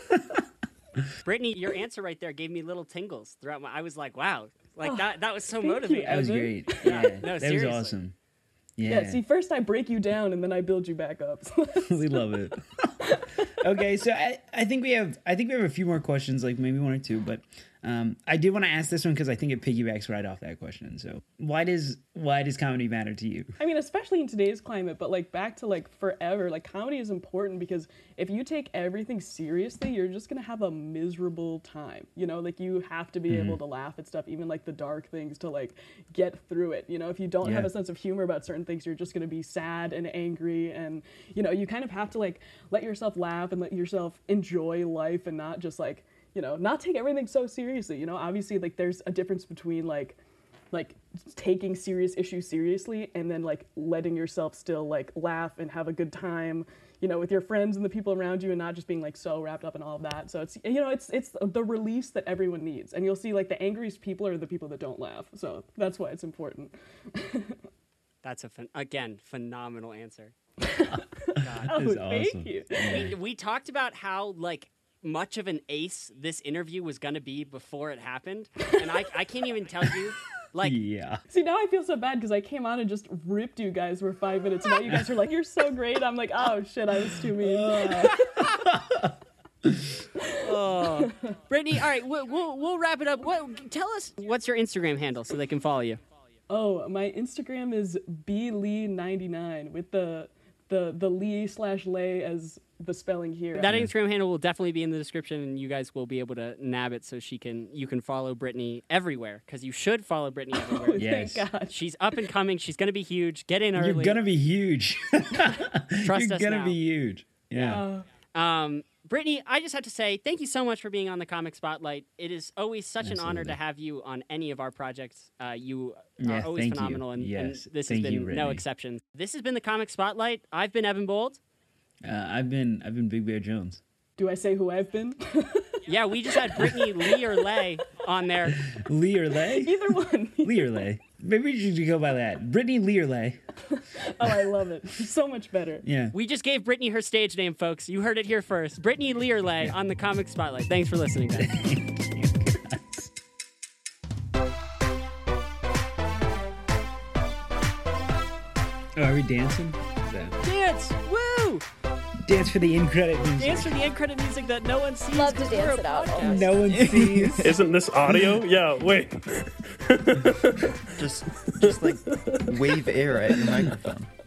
Brittany, your answer right there gave me little tingles throughout my. I was like, wow, like that. That was so thank you, motivating. That was Evan. great. Yeah, No, that seriously. was awesome. Yeah, yeah. See, first I break you down, and then I build you back up. we love it. Okay, so I, I think we have I think we have a few more questions, like maybe one or two, but Um, I did want to ask this one because I think it piggybacks right off that question. So why does why does comedy matter to you? I mean, especially in today's climate, but like back to like forever, like comedy is important because if you take everything seriously, you're just gonna have a miserable time. You know, like you have to be Mm-hmm. able to laugh at stuff, even like the dark things, to like get through it. You know, if you don't have Yeah. a sense of humor about certain things, you're just gonna be sad and angry, and you know, you kind of have to like let yourself laugh and let yourself enjoy life and not just like, you know, not take everything so seriously. You know, obviously like there's a difference between like like taking serious issues seriously and then like letting yourself still like laugh and have a good time, you know, with your friends and the people around you, and not just being like so wrapped up in all of that. So it's, you know, it's it's the release that everyone needs. And you'll see like the angriest people are the people that don't laugh. So that's why it's important. That's a phen again phenomenal answer. Oh, is thank awesome. you. we, we talked about how like much of an ace this interview was going to be before it happened, and I, I can't even tell you like Yeah. See, now I feel so bad because I came on and just ripped you guys for five minutes. And now you guys are like, you're so great. I'm like, oh shit, I was too mean. oh. Brittany, all right, we'll, we'll we'll wrap it up. What, tell us what's your Instagram handle so they can follow you. Oh, my Instagram is b lee ninety-nine with the the the Lee slash Lay as the spelling here. That Instagram handle will definitely be in the description, and you guys will be able to nab it so she can you can follow Brittany everywhere, because you should follow Brittany everywhere. Yes. Thank God. She's up and coming. She's gonna be huge. Get in early. You're gonna be huge. Trust You're us gonna now. be huge. Yeah. Uh, Um, Brittany, I just have to say thank you so much for being on the Comic Spotlight. It is always such an honor Absolutely. to have you on any of our projects. Uh, you Yeah, are always thank you. phenomenal, and, and Yes, this thank has you, been no Brittany. exception. This has been the Comic Spotlight. I've been Evan Bold. Uh, I've been I've been Big Bear Jones. do I say who I've been? Yeah, we just had Brittany Lee or Lay on there. Lee or Lay? Either one. Lee or Lay. Maybe you should go by that. Brittany Lee or Lay. Oh, I love it. So much better. Yeah. We just gave Brittany her stage name, folks. You heard it here first. Brittany Lee or Lay on the Comic Spotlight. Thanks for listening, guys. Thank you, guys. Oh, are we dancing? Is that- Dance! Woo! Dance for the end credit music. Dance for the end credit music that no one sees. Love to 'cause we're dance a it out. podcast. No one sees. Isn't this audio? Yeah, wait. Just, just like wave air at your microphone.